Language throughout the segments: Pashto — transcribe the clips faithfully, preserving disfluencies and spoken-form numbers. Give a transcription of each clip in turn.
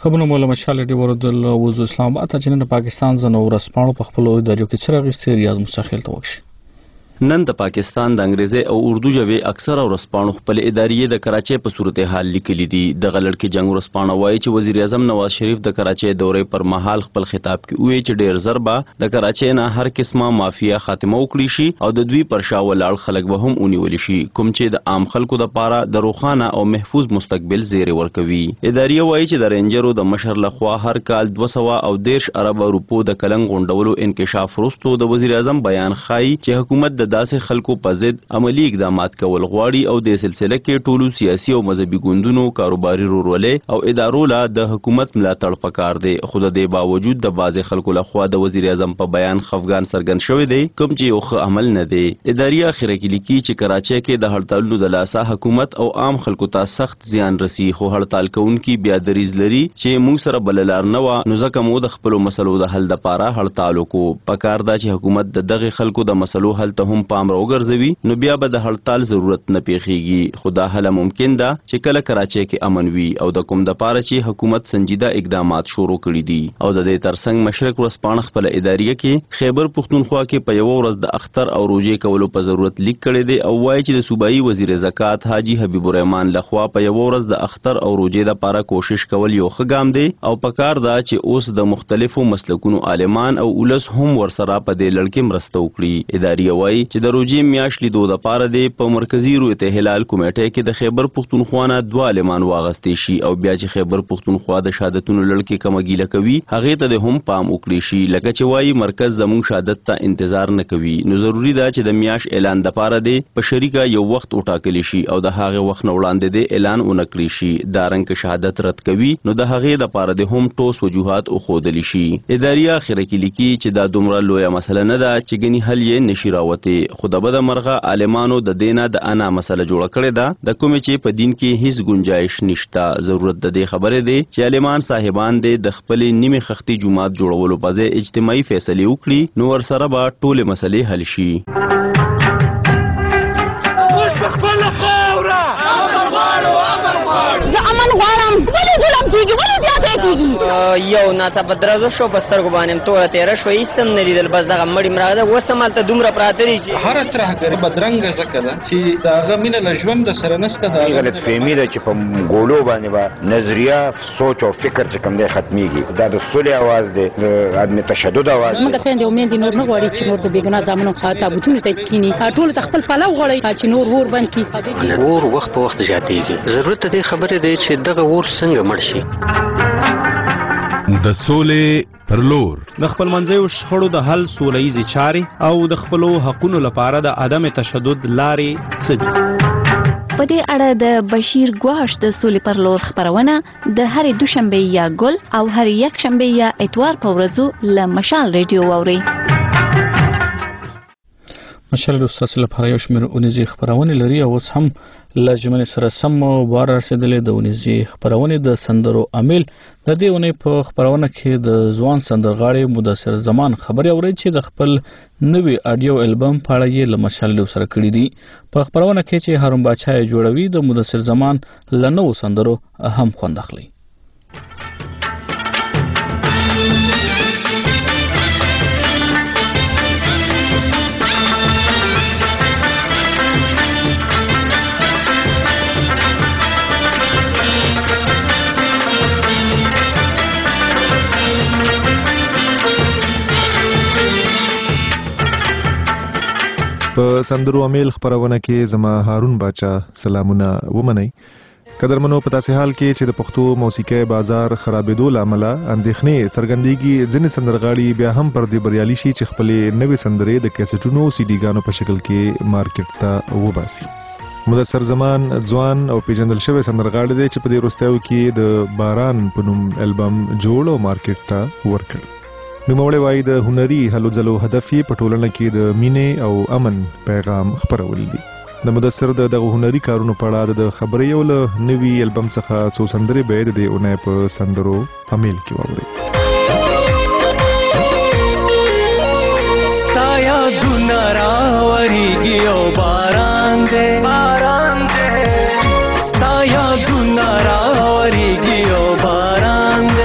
خبرونه مولا مشال دی ورود وزو اسلام آباد چې نن پاکستان زنو ورسپانو په خپل ادارو کې چرغ استری ریاض مستقل توکش نن د پاکستان د انګریزي او اردو ژبې اکثر ورسپانو خپل ادارې د کراچۍ په صورتحال لیکلي دي. د غلړ کې جنگ ورسپانو وایي چې وزیر اعظم نواز شریف د کراچۍ دورې پر مهال خپل خطاب کې وایي چې ډېر ضربه د کراچۍ نه هر قسمه مافیا خاتمه وکړي شي او د دوی پر شا ولاړ خلک به هم ونیول شي کوم چې د عام خلکو لپاره د روښانه او محفوظ مستقبل زیری ورکوي. ادارې وایي چې د رینجرو د مشر لخوا هر کال دوه سوه او دېرش ارب روپو د کلنګ غونډولو انکشاف وروسته د وزیر اعظم بیان ښایي چې حکومت د داسې خلکو په ضد عملی اقدامات کول غواړي او د سلسله کې ټولو سیاسي او مذهبي ګوندونو کاروباري رورولې او ادارو لا د حکومت ملاتړ پکار دی. خو د دې باوجود د بعضې خلکو لخوا د وزیر اعظم په بیان خفګان څرګند شوی دی کوم چې یو ښه عمل نه دی. ادارې اخره کې لیکي چې کراچۍ کې د هړتالونو د لاسه حکومت او عام خلکو ته سخت زیان رسی خو هړتال کوونکي بیا دریځ لري چې موږ سره بل لار نه وه نو ځکه مو د خپلو مسلو د حل دپاره هړتال وکړو. پکار دا چې حکومت د دغې خلکو د مسلو حل ته هم پام راوګرځوي نو بیا به د هړتال ضرورت نه پیښیږي. خو دا هله ممکن ده چې کله کراچۍ کې امن وي او د کوم دپاره چې حکومت سنجیده اقدامات شروع کړي دي. او د دې ترڅنګ مشرق ورځپاڼه خپله اداریه کې خیبر پښتونخوا کې په یوه ورځ د اختر او روژې کولو په ضرورت لیک کړی دی او وایي چې د صوبایي وزیر زکات حاجي حبیب الرحمن لخوا په یوه ورځ د اختر او روژې دپاره کوشش کول یو ښه ګام دی او پکار ده چې اوس د مختلفو مسلکونو عالمان او اولس هم ورسره په دې لړ کې مرسته وکړي. اداریه وایي چې د روژې میاشت لیدو دپاره دی په مرکزي رویت هلال کمیټې کې د خیبر پښتونخوا نه دوه عالمان واغستې شي او بیا چې خیبر پښتونخوا د شهادتونو لړ کې کمه ګیله کوي هغې ته د هم پام وکړي شي لکه چې وایي مرکز زموږ شهادت ته انتظار نه کوي نو ضروري ده چې د میاشت اعلان دپاره دی په شریکه یو وخت وټاکلی شي او د هغې وخت نه وړاندې دی اعلان ونه کړي شي. دارنګ که شهادت رد کوي نو د هغې دپاره دی هم ټوس وجوهات وښودلی شي. اداریه اخره کې لیکي چې دا دومره لویه مسله نه ده چې ګنې حل یې نشي راوتې خو د بده مرغه عالمانو د دینه د انا مسله جوړه کړې ده د کومې چې په دین کې هیڅ گنجایش نشته. ضرورت د دې خبرې دی چې عالمان صاحبان دی د خپلې نیمې خښتې جومات جوړولو په ځای اجتماعي فیصلې وکړي نو ورسره به ټولې مسلې حل شي. یو ناڅاپه درزو شو په سترګو باندې توره تېره شوه هېڅ هم نه لیدل بس دغه مړي مړه ده اوس هم هلته دومره پراته دي چې هره ترهګري بدرنګه ځکه ده چې د هغه مینه له ژوند سره نشته. د هغه غلطفهمي ده چې په ګولو باندې به نظریه سوچ او فکر چې کوم دی ختمیږي. دا د سولې اواز دی د عدم تشدد اواز دی. زموږ خویندې او میندې نور نه غواړي چې نور د بېګناه زامنو تابوتونو ته کښېني ټولو ته خپل پلو غواړي چې نور اور بند کړي. اور وخت په وخت زیاتېږي. ضرورت د دې خبرې دی چې دغه اور څنګه مړ شي. د سولې پر لور د خپل منځیو شخړو د حل سوله ییزې چارې او د خپلو حقونو لپاره د عدم تشدد لارې څه دي؟ په دې اړه د بشیر ګواش د سولې پر لور خپرونه د هرې دوشنبې یا ګل او هرې یکشنبې یا اتوار په ورځو له مشال ریډیو واورئ. مشال د ستاسو لپاره یو شمېر اونیزې خپرونې لري او اوس هم له ژمنې سره سم بار رسېدلې د اونیزې خپرونې د سندرو امیل د دې اونۍ په خپرونه کې د ځوان سندرغاړي مدثر زمان خبرې اورئ چې د خپل نوي اډیو البم په اړه یې له مشال سره کړي دي. په خپرونه کې چې هارون باچا یې جوړوي د مدثر زمان له نوو سندرو هم خوند اخلي. په سندرو امیل خپرونه کې زما هارون باچا سلامونه ومنئ. قدرمنو په داسې حال کې چې د پښتو موسیقۍ بازار خرابېدو له امله اندېښنې څرګندېږي ځینې سندرغاړي بیا هم پر دې بریالي شي چې خپلې نوې سندرې د کیسټونو سی ډیګانو په شکل کې مارکیټ ته وباسي. مدثر زمان ځوان او پیژندل شوی سندرغاړی دی چې په دې وروستیو کې د باران په نوم البم جوړ او مارکیټ ته ورکړ. نوموړی وایي د هنري هلو ځلو هدف یې په ټولنه کې د مینې او امن پیغام خپرول دي. د مدثر د دغه هنري کارونو په اړه د خبرې یو له نوي البم څخه څو سندرې به د دې اونۍ په سندرو امیل کې واورئ. ستا یادونه راورېږي او باران دی باران دی ستا یادونه راورېږي او باران دی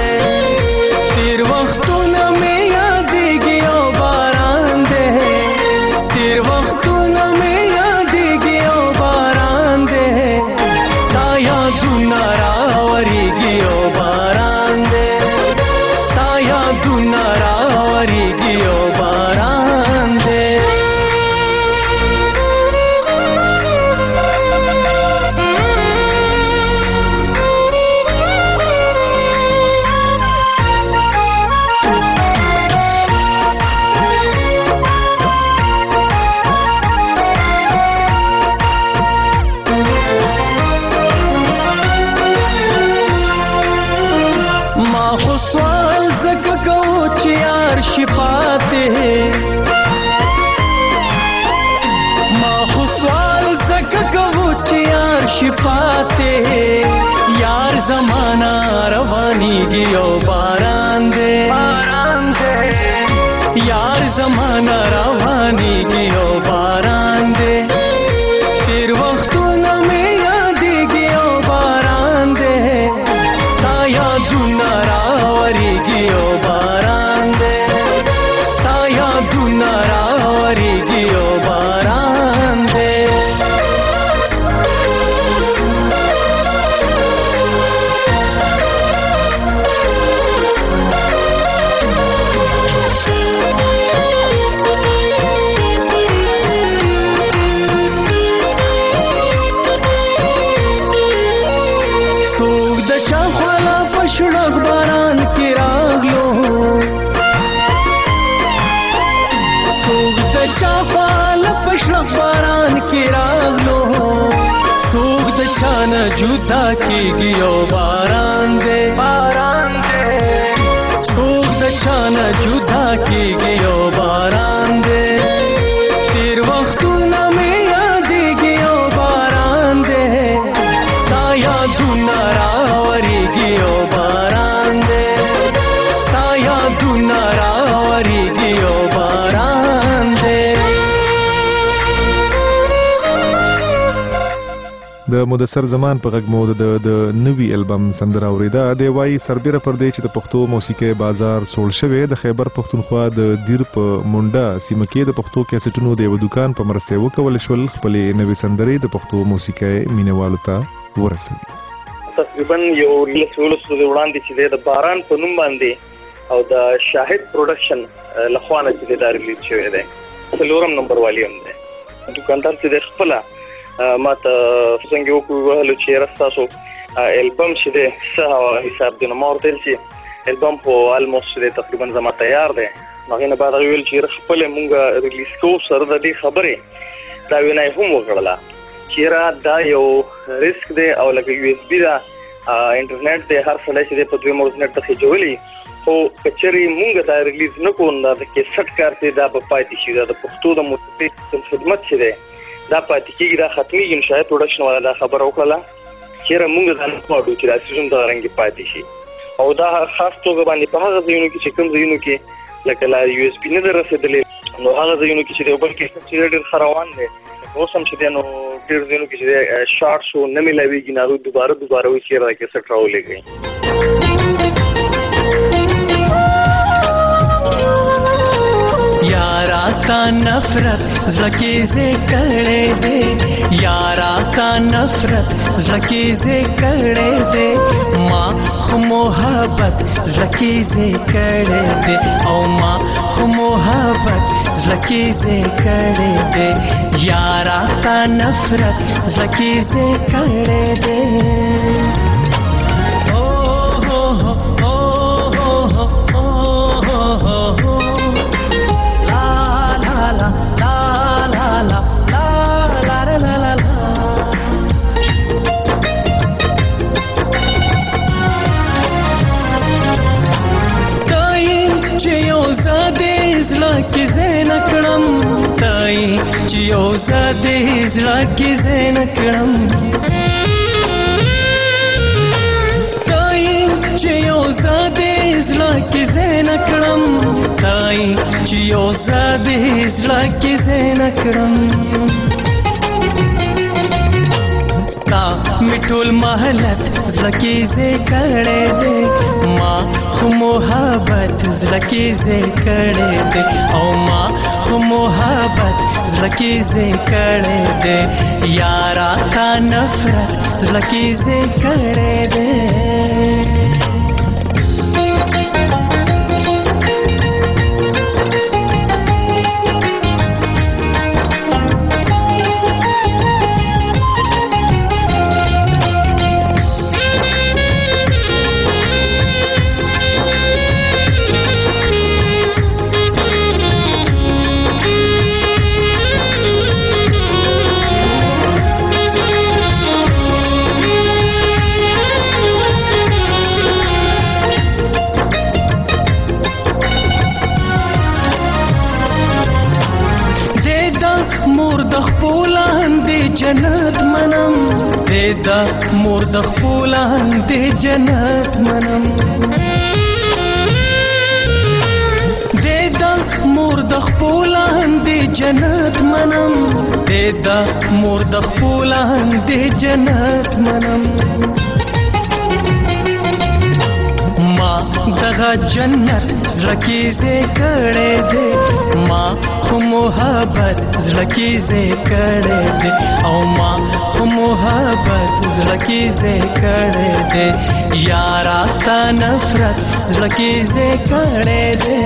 نشي پاتې یار زمانہ روانيږي او باران دې باران دې یار زمانہ روانيږي او باران دې تیر وختونه مې یادېږي او باران دې ستا یادونه راورېږي او باران دې ستا یادونه راورېږي او باران دې شړک باران کې راغلو څوک د چا خال په شړک باران کې راغلو څوک د چا نه جدا کېږي او باران دې باران دې څوک د چا نه جدا کېږي او باران دې تیر وختونه مې یادېږي او باران دې ستا یادونه راورېږي او باران دې ستا یادونه راورېږي او باران دې د مدثر زمان په غږ مو د د نوي البم سندره اوریدا د وای سربېره پر دې چې د پښتو موسیقي بازار سوړ شوی د خیبر پښتونخوا د دیر په مونډه سیمه کې د پښتو کیسټونو د یو دکان په مرسته وکول شول خپل نوې سندرې د پښتو موسیقي مینوالو ته ورسوي تقریبا یو لس ولس وړاندې چې د باران په نوم باندې او د شاهد پروډکشن لخوا نه چې دا ریلیز شوی دی څلورم نمبر والی هم دی دکاندار چې د خپل ما ته څنګه وکړو چې راستاسو البم چې دی څه حساب دی نو ما ورته چې البم په الموست دی تقریبا زما تیار دی هغه نه بعد ویل چې خپل مونږ ریلیز کوو سره د دې خبرې دا وینای هم وکړله چې را دا یو ریسک دی او لکه یو اس بي دا انټرنیټ دی هر څه چې په دوی مورز نت ته جوړلی خو کچري مونږ دا ریلیز نکوو دا کې سټ کار دی دا په پاتې شي دا د پښتو د موسیقي خدمت چې دی دا پاتې کېږي دا ختمي ان شاء پروډکشن والا دا خبر وکړه چې را مونږ دا نه کوو چې دا سیزن دا رنګ پاتې شي او دا خاص توګه باندې په هغه ځایونو کې چې کوم ځایونو کې لکه لا یو اس بي نه رسیدلې نو هغه ځایونو کې چې یو بل کې چې ډېر خروان دی اوس هم چې نو ډېر ځایونو کې چې شارټ شو نه ملاويږي نه دوباره دوباره وي چې راکې سټ راولېږي यारा का नफरत ज़्लकी से करे दे यारा का नफरत ज़्लकी से करे दे माँ मोहब्बत ज़्लकी से करे दे ओ माँ मोहब्बत ज़्लकी से करे दे यारा का नफरत ज़्लकी से करे दे चियो ज़ादे ज़्ला की ज़ेन कड़म ताई चियो ज़ादे ज़्ला की ज़ेन कड़म ताई चियो ज़ादे ज़्ला की ज़ेन कड़म ता मिठुल महलत ज़्लकी ज़े कड़े दे माँ मोहब्बत ज़्लकी ज़े कड़े दे ओ माँ मोहब्बत ज़्लकी ज़े कड़े दे यारा का नफरत ज़्लकी ज़े कड़े दे د مور د خپل اندې جنت منم د مور د خپل اندې جنت منم د مور د خپل اندې جنت منم ما دغه جنت زړه کې زه کړې دې ما خو محبت زړه کې زه کړې دې او ما خو محبت زړه کې زه کړې دې یارا تا نفرت زړه کې زه کړې دې.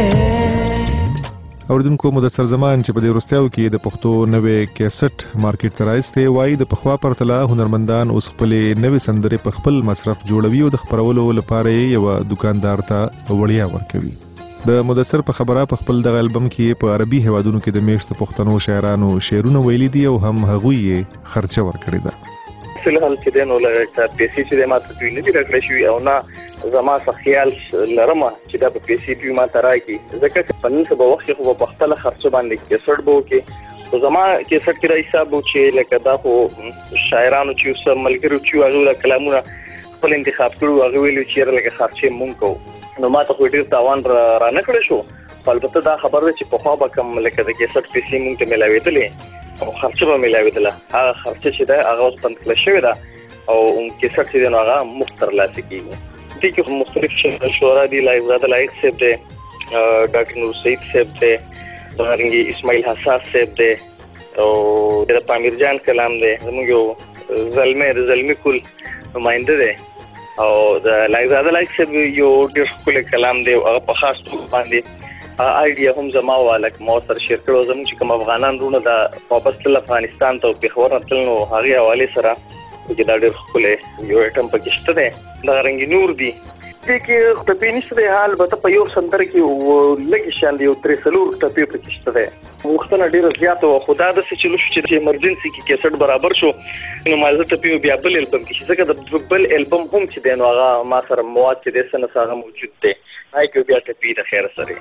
اوردونکو مدثر زمان چې په دې وروستیو کې د پښتو نوې کیسټ مارکیټ ته راایسته وایي د پخوا پرتله هنرمندان اوس خپلې نوې سندرې په خپل مصرف جوړوي او د خپرولو لپاره یې یو دکاندار ته وړیا ورکوي. د مدثر په خبره په خپل دغه البم کې په عربي هیوادونو کې د میشتو پښتنو شاعرانو شعرونه ویلي دي او هم هغوی یې خرچه ورکړې ده. فلحال چې دنو لږه پیسې چې د ماته دوی نه دي راکړې شوي او نه زما څه خیال لرم چې دا په پیسې دوی ماته راکړي ځکه چې په نن سبا وخت کې خو په خپله خرچه باندې کیسټ به وکړي خو زما کیسټ کې دا حساب و چې لکه دا خو شاعرانو چې اوس ملګرو چې هغوی دا کلامونه خپل انتخاب کړو هغوی ویلي چې یاره لکه خرچې مونږ کوو نو ماته خو ډېر تاوان را نه کړی شو خو البته دا خبر ده چې پخوا به کوم لکه د کیسټ پیسې مونږ ته میلاوېدلې او خرچه به میلاوېدله هغه خرچه چې ده هغه اوس بند کړه شوې ده او کیسټ چې دی نو هغه مفت ترلاسه کېږي. دې کې مختلف شعرا دي لایق زاده لایق صاحب دی ډاکټر نور سعید صاحب دی دارنګې اسماعیل حساس صاحب دی او د پامیر جان کلام دی زموږ یو زلمی د زلمی کل نماینده دی او د لایق زاده لایق صاحب یو ډېر ښکلی کلام دی هغه په خاص توګه باندې آیډیا هم زما وه لکه ما ورسره شیر کړی و زموږ چې کوم افغانان وروڼه د واپس تلل افغانستان ته او پېښور نه تلل نو هغې حوالې سره چې دا ډېر ښکلی یو ایټم پکې شته دی دغه رنګې نور دي دې کې ټپې نشته دی البته په یو سندره کې لږې شیان دي یو درې څلور ټپې پکې شته دی غوښتنه ډېره زیاته وه خو دا داسې چې نو شو چې ایمرجنسي کې کیسټ برابر شو نو ما زه ټپې بیا بل البم کې ځکه د بل البم هم چې دی نو هغه ما سره مواد چې دی څه نه څه هغه موجود دی هغې کې بیا ټپې د خیر سره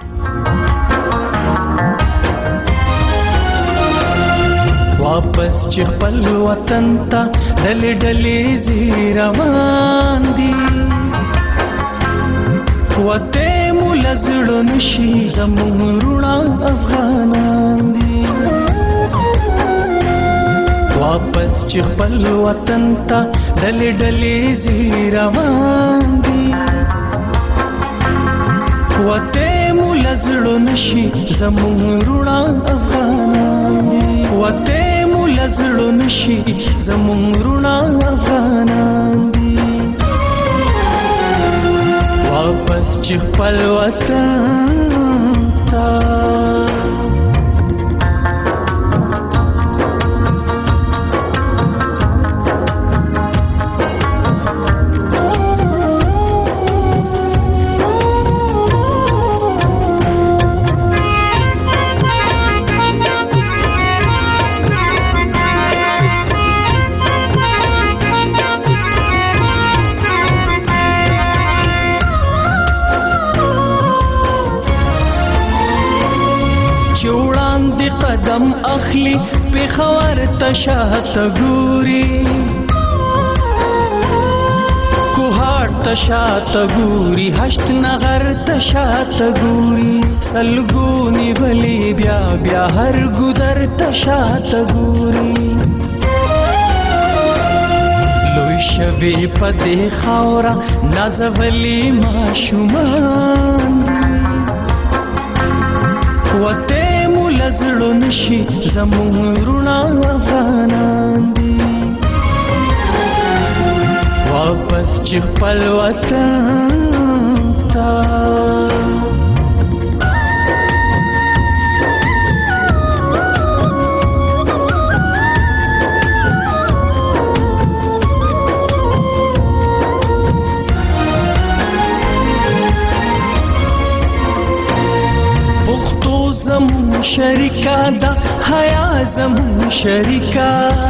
واپس چې خپل وطن ته ډلې ډلې ځي روان دي وته مو له زړه نشي زموږ وروڼه افغانان دي واپس چې خپل وطن ته ډلې ډلې ځي روان دي وته مو له زړه نشي زموږ وروڼه افغانان دي وته لزړو نشي زموږ وروڼه افغانان دي واپس چې خپل وطن ته قدم اخلي پېښور ته شاته ګوري کوهاټ ته شاته ګوري هشت نغر ته شاته ګوري سلګونی بلی بیا بیا هر ګودر ته شاته ګوري لوی شوي په دې خاوره نازولي ماشومان وته لزړو نشي زموږ وروڼه افغانان دي واپس چې خپل وطن ته شریکا دا حیا زمون شریکا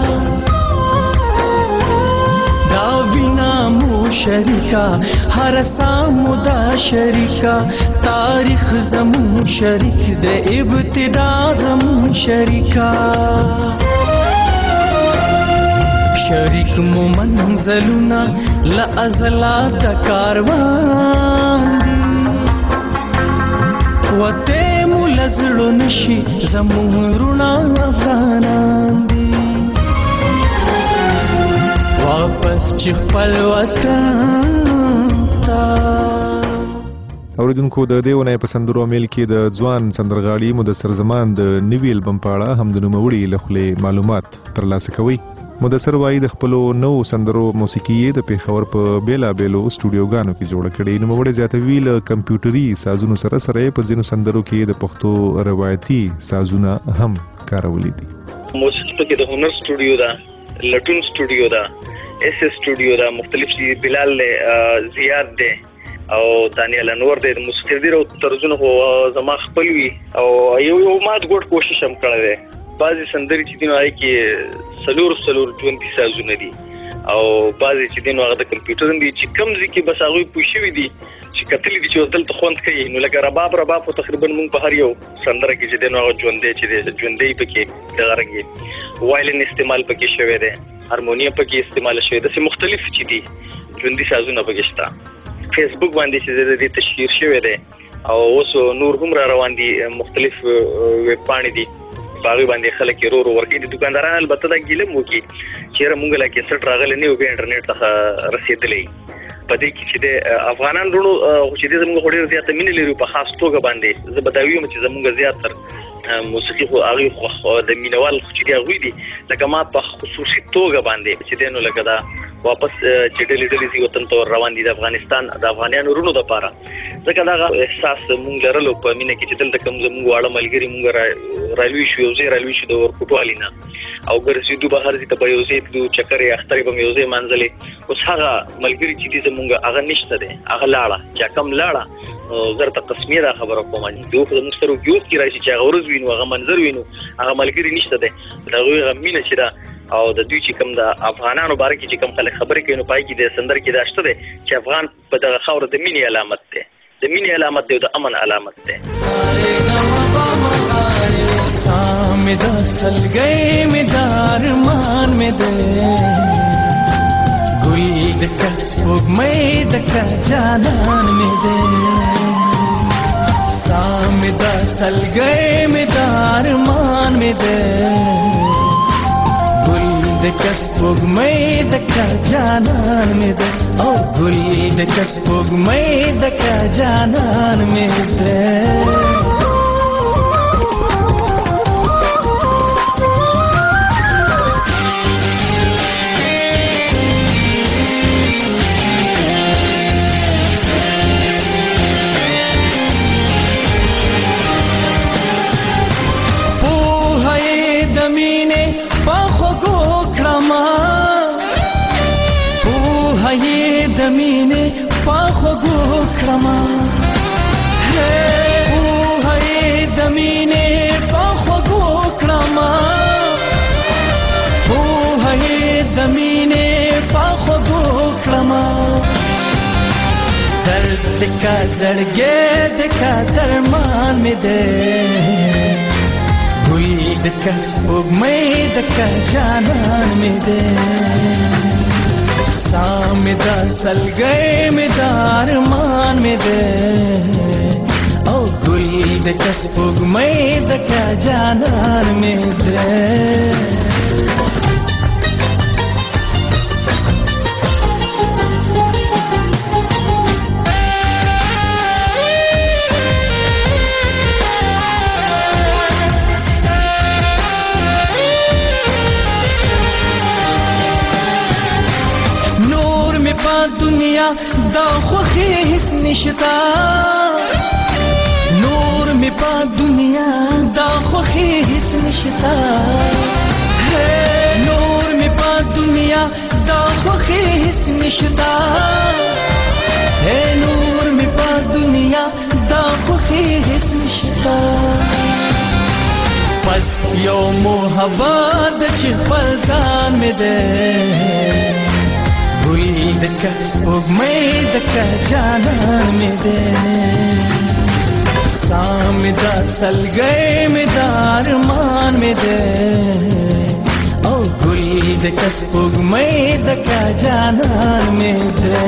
دا وینا مو شریکا هر سامو دا شریکا تاریخ زمون شریک د ابتدا زمون شریکا شریک مو منزلونه له ازلا د کاروان دي وته مو لزړو نشي زموږ رونا افغانان دي واپس چې خپل وطن ته. اوریدونکو د دې ونې په سندرو امیل کې د ځوان سندرغاړي مدثر زمان د نوي البم په اړه هم د نوموړي له خولې معلومات ترلاسه کوي. مدثر وایي د خپلو نوو سندرو موسیقي یې د پېښور په بېلابېلو سټوډیوګانو کې جوړه کړې. نوموړی زیاتوي له کمپیوټري سازونو سره سره په ځینو سندرو کې د پښتو روایتي سازونه هم کارولي دي. موسیقي کې د هنر سټوډیو ده، لټون سټوډیو ده، اس اس سټوډیو ده، مختلف دي، بلال زیاد ده او دانیال انور د موسیقي ډیرو طرزونه خو زما خپل وي او یو یو مات ګډ کوشش هم کړی دی. بعضې سندرې چې دي نو هغې کې څلور څلور ژوندي سازونه دي او بعضې چې دي نو هغه د کمپیوټر دي چې کم ځای کې بس هغوی پوه شوي دي چې کتلي دي چې دلته خوند کوي. نو لکه رباب رباب خو تقریبا مونږ په هر یو سندره کې چې دی نو هغه ژوندی چې دی ژوندی پکې دغه رنګ وایلن استعمال پکې شوی دی، هارمونیم پکې استعمال شوی دی، داسې مختلف چې دي ژوندي سازونه پکې شته. فیسبوک باندې چې د دې تشهیر شوی دی او اوس نور هم را روان دي، مختلف ویب پاڼې دي په هغې باندې خلک یې رو رو ورکوي. د دوکانداران البته دا ګیله م وکړي چې یاره مونږ لا کیسټ راغلی نه یو بیا انټرنېټ څخه رسېدلی. په دې کې چې د افغانان وروڼو خو چې دی زموږ خو ډېر زیاته مینې لري په خاص توګه باندې. زه به دا ویم چې زموږ زیاتر موسیقي خو هغې خو د مینوال چې دي هغوی دي لکه ما په خصوصي توګه باندې چې دی نو لکه دا واپس چې ډلې ډلې ځي وطن ته روان دي د افغانستان د افغانیانو وروڼو دپاره. ځکه دغه احساس مونږ لرلو په مینه کې چې دلته کوم زموږ واړه ملګري مونږ رالوي شو، یو ځای رالوي شو د ورکوټوالي نه او ګرځېدو به هر ځای ته به یو ځای تلو، چکرې اخترې به مې یو ځای مانځلې. اوس هغه ملګري چې دي زمونږ هغه نشته دی، هغه لاړه چې کم لاړه. زه درته قسمي دا خبره کوم چې اوس زموږ سره اوږد کې راشي چې هغه ورځ وینو، هغه منظر وینو، هغه ملګري نشته دی. د هغوی هغه مینه چې ده او د دوی چې کوم د افغانانو باره کې چې کوم خلک خبرې کوي نو پای کې د سندر کې دا شته دی چې افغان په دغه خاوره د مینې علامت دی، د مینې علامت دی او د امن علامت دی. سامې د سلګۍ مې د ارمان مې دی ګل د کل سپوږمۍ د کل جانان مې دی سامې د سلګۍ مې د ارمان مې دی د کسبګمې د کا جانان مې ده او ګل د کسبګمې د کا جانان مې ده. د مینې پاخو ګوکړما هې د مینې پاخو ګوکړما هې د مینې پاخو ګوکړما درد کا زړګې د کا درمان مې ده ګل د کا سپوږمۍ د کا جانان مې ده سامې د سلګۍ مې د ارمان مې ده او ګل د کسبګمۍ د کا جانان مې ده. دنیا دا خوخي هیڅ نشتا نور می په دنیا دا خوخي هیڅ نشتا نور می په دنیا دا خوخي هیڅ نشتا نور می په دنیا دا خوخي هیڅ نشتا پس یو محبت چې خپل ځان مې ده د کسبګمۍ د کا جانان مې ده سامې د سلګۍ مې د ارمان مې ده او ګل د کسبګمې د کا جانان مې ده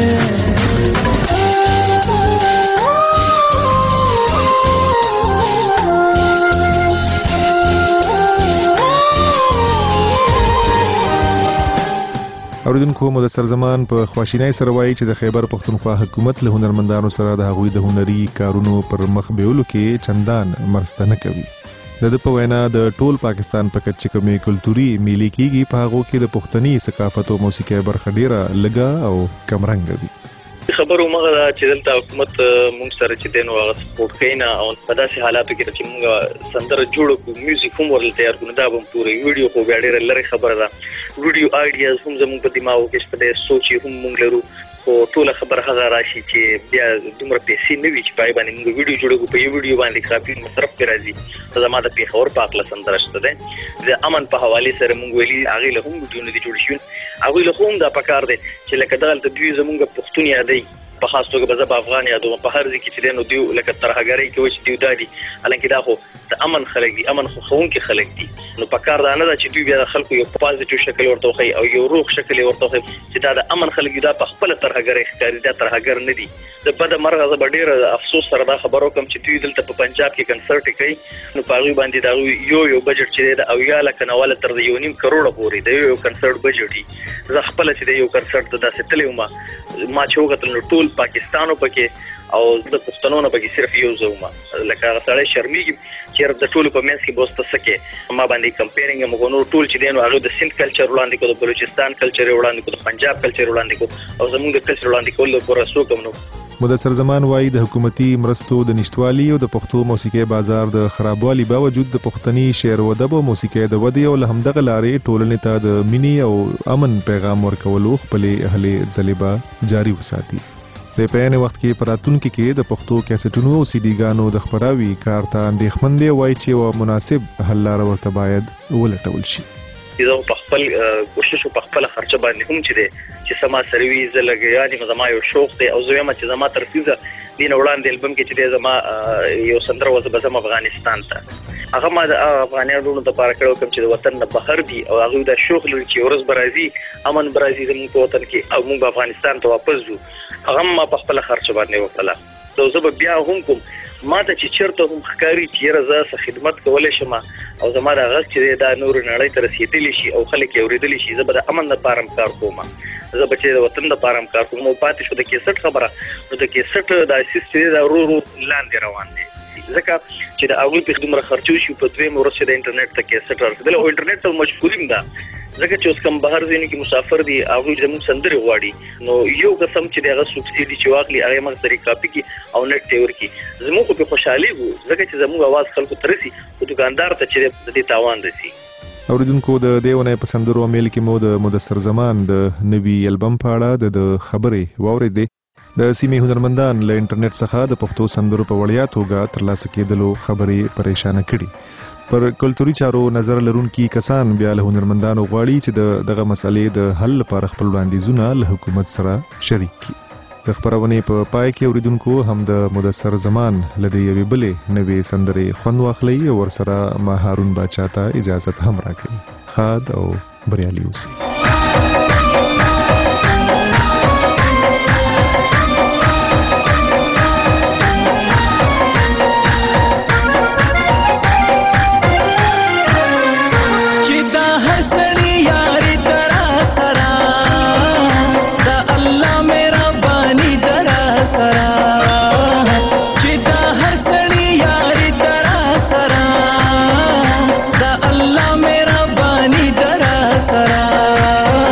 اوریدونکو مدثر زمان په خواشینۍ سره وایي چې د خیبر پښتونخوا حکومت له هنرمندانو سره د هغوی د هنري کارونو پر مخ بیولو کې چندان مرسته نه کوي. د ده په وینا د ټول پاکستان په کچ چې کومې کلتوري میلې کیږي په هغو کې د پښتني ثقافت او موسیقۍ برخه ډیره لږه او کمرنګه وي. خبرو مغه دا چې دلته حکومت مونږ سره چې دین هغه سپورټ کینا او په داسې حالاتو کې چې مونږ سندره جوړو کو میوزیک هم ورل تیار کړو دا به پوره ویډیو خو بیا ډیره لري خبره ده ویډیو آیډیاز هم زموږ په دماغو کې شته سوچ هم مونږ لرو خو ټول خبره هغه راشي چې بیا دومره پیسې نه وي چې پای باندې موږ ویډیو جوړو په یو ویډیو باندې کافي مصرف کې راځي زما د پیښور په اقلا سندره شته ده د امن په حواله سره موږ ویلي هغه له هم ویډیو نه جوړ شي هغه له هم دا پکار دي چې لکه دغه دوی زموږ پښتون یادي په خاص توګه به زه افغان یادوم په هر ځای کې چې نو دیو لکه ترهګری کې وچ دیو دادي الانکه دا خو د امن خلک دي امن خو خون کې خلک دي نو په کار دا نه ده چې دوی بیا خلکو یو پازیټیو شکل ورته خي او یو روح شکل ورته خي چې دا د امن خلک دا په خپل ترهګری ښکاری دا ترهګر نه دي د بد مرغه زه ډیر افسوس سره دا خبرو کوم چې دوی دلته په پنجاب کې کنسرت کوي نو پاغي باندې دا یو یو بجټ چې دا او یا لکه نواله تر یو نیم کروڑه پورې دا یو کنسرت بجټ دی زه خپل چې دا یو کنسرت دا ستلې ما ما چې وګتل نو ټول پاکستانو پکې او د پښتنو نه پکې صرف یو زوما لکه هغه سړی شرمېږي چې د ټولو په منځ کې بوسته سکه ما باندې کمپیرینګ موږ نو ټول چې دین هغه د سند کلچر وړاندې کو د بلوچستان کلچر وړاندې کو د پنجاب کلچر وړاندې کو او زموږ د کلچر وړاندې کول لپاره سو کوم نو مدثر زمان وایي د حکومتي مرستو د نشټوالي او د پښتو موسیقي بازار د خرابوالي باوجود د پښتني شعر و ادب او موسیقي د ودې او له همدغه لارې ټولنې ته د مینی او امن پیغام ورکولو خپلې هلې ځلې جاري وساتي. د پېنې وخت کې پراتونکو کې د پښتو کیسټونو او سي ډي ګانو د خبراوي کار ته اندېښمن دی وایي چې یو مناسب حل لاره ورته باید ولټول شي. زه په خپل کوشش په خپل خرچه باندې هم چې دی چې سما سروي زه لګیانې زما یو شوق دی او زه یم چې زما ترفیزه دین وړاندې البم کې چې دی زما یو سندره وځه بزم افغانستان ته هغه ما د افغانانو د لپاره کړو کوم چې د وطن نه بهر دي او هغه د شوق لري چې ورځ برازي امن برازي زموږ په وطن کې او موږ افغانستان ته واپس ځو هغه ما په خپل خرچه باندې وکړه نو زه بیا هم کوم ما ته چې چرته هم ښکاری چې رضا خدمت کولای شم او زما د غږ چې دا نور نړۍ ته رسیدلی شي او خلک یې اوریدلی شي زه به د امن لپاره کار کوم زه به چې د وطن لپاره کار کوم او پاتې شو د کیسټ خبره نو د کیسټ د اسیسټ د ورو ورو لاندې روان دي ځکه چې د اول په خدمت خرچو شي په دویم ورځ د انټرنیټ ته کیسټ ورسېدل او انټرنیټ ته مشغولیم ده ځکه چې اوس کوم بهر ځینې کې مسافر دي هغه زموږ سندري غواړي نو یو قسم چې دغه سبسایډي چې واخلي هغه موږ طریقې کاپي کی او نت ته ورکی زموږ په خوشحالي وو ځکه چې زموږ आवाज خلکو ترسي او دکاندار ته چې د دې تاوان رسي. اوریدونکو د دیونه په سندرو میل کې مو د مدثر زمان د نوي البم په اړه د خبرې واورېدې. د سیمې هنرمندان له انټرنیټ څخه د پښتو سندرو په وړیا توګه ترلاسه کېدلو خبرې پریشانه کړي. پر کلتوري چارو نظر لرونکي کسان بیا له هنرمندانو غواړي چې د دغه مسلې د حل لپاره خپل وړاندیزونه له حکومت سره شریک کړي. د خبرونې په پای کې اوریدونکو هم د مدثر زمان لدې یوې بلې نوې سندرې خوند واخلي او ورسره ما هارون باچا ته اجازه هم راکړي. ښاد او بریالي اوسئ. सरा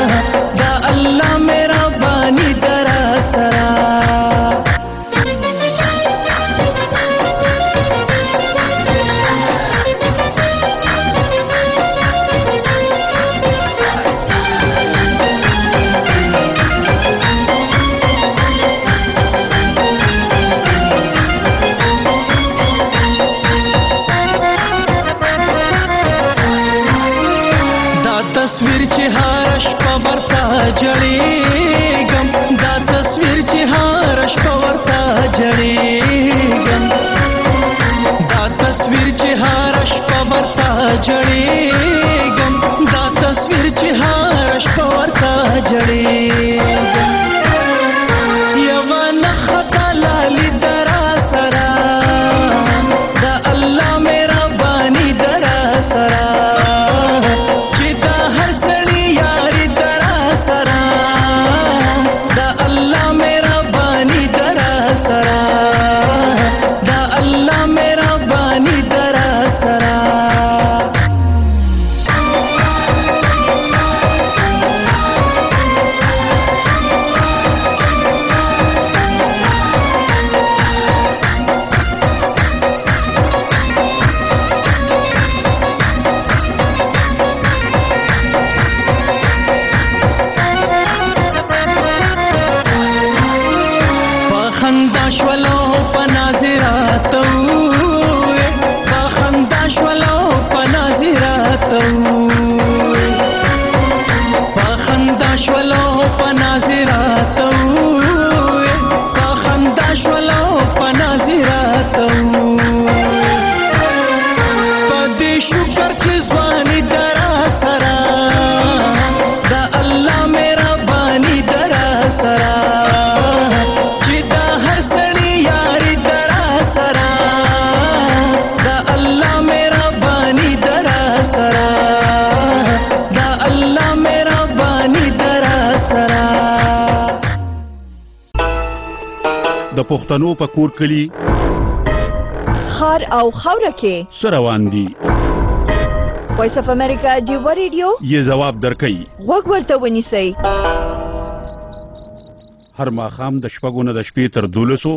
شولو پنازراتو بخندا شولو پنازراتو بخندا شولو پنازراتو بخندا شولو پنازراتو پدې شکر چې ځواني درا سرا دا الله مهرباني درا سرا چې دا هر سړی یاري درا سرا دا الله مهرباني درا سرا دا الله مهرباني درا سرا د پښتنو په کور کلی خار او خوره کې سروان دي وایس اف امریکا ډیو ریډیو یې جواب درکې وګ ورته ونیسئ هر ماښام د شپږو نه د شپې تر دولسو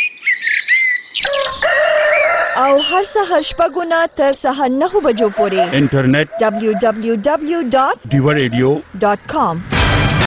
او هر سهار شپږو نه تر سهار نهو بجو پورې انټرنیټ ډبلیو ډبلیو ډبلیو ډاٹ ډیو ریډیو ډاٹ کام